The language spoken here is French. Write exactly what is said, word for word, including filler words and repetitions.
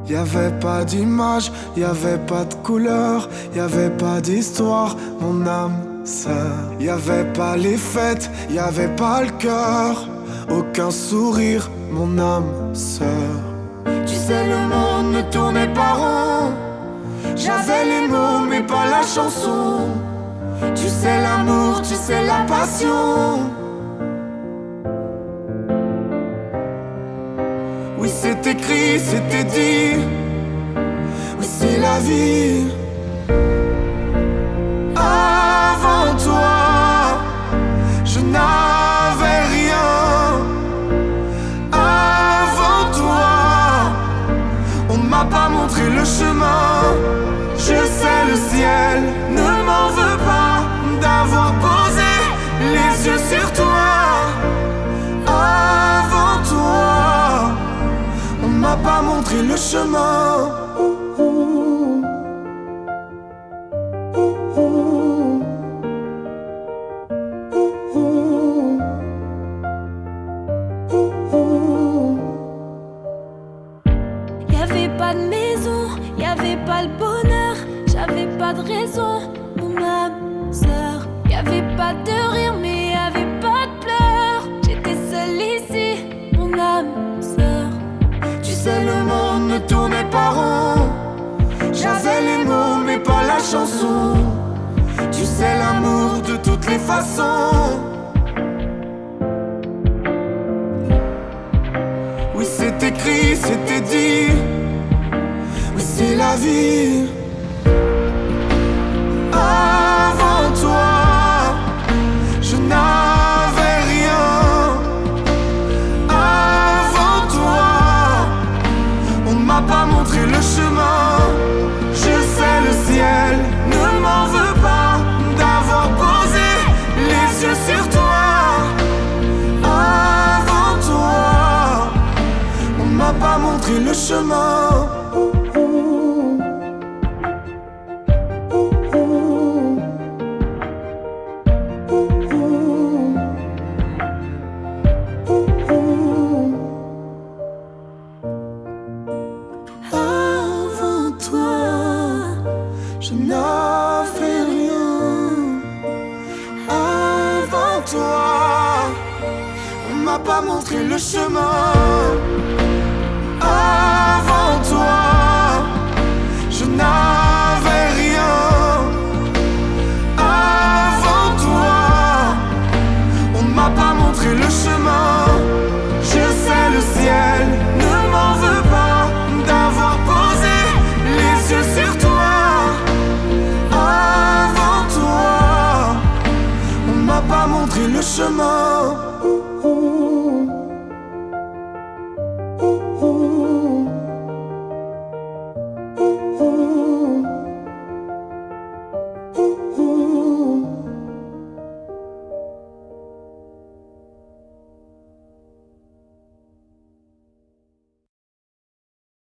Y'avait pas d'image, y'avait pas de couleur, y'avait pas d'histoire, mon âme sœur. Y'avait pas les fêtes, y'avait pas le cœur, aucun sourire, mon âme sœur. Tu sais, le monde ne tournait pas rond. J'avais les mots mais pas la chanson. Tu sais l'amour, tu sais la passion. Oui, c'est écrit, c'était dit. Oui, c'est la vie. Avant toi, je n'avais rien. Avant toi, on m'a pas montré le chemin. Je sais, le ciel ne m'en veut pas d'avoir posé les yeux sur toi. Avant toi, on m'a pas montré le chemin. Ouh, ouh. Ouh, ouh. Ouh, ouh. Ouh, ouh. Y'avait pas de maison, y'avait pas le bonheur, j'avais pas de raison, mon âme sœur. Y'avait pas de rire mais y'avait pas de pleurs. J'étais seule ici, mon âme sœur. Tu sais, le monde ne tournait pas rond. J'avais les mots mais pas la chanson. Tu sais, l'amour de toutes les façons. Oui, c'est écrit, c'était dit. Oui, c'est la vie. Avant toi, je n'avais rien. Avant toi, on m'a pas montré le chemin. Je sais, le ciel ne m'en veut pas d'avoir posé les yeux sur toi. Avant toi, on m'a pas montré le chemin. Ouh, ouh. Ouh, ouh. Ouh, ouh. Ouh, ouh. Avant toi, je n'avais rien. Avant toi, on m'a pas montré le chemin. Avant toi, je n'avais rien. Avant toi, on m'a pas montré le chemin. Je sais, le ciel ne m'en veut pas d'avoir posé les yeux sur toi. Avant toi, on m'a pas montré le chemin. Ouh, ouh.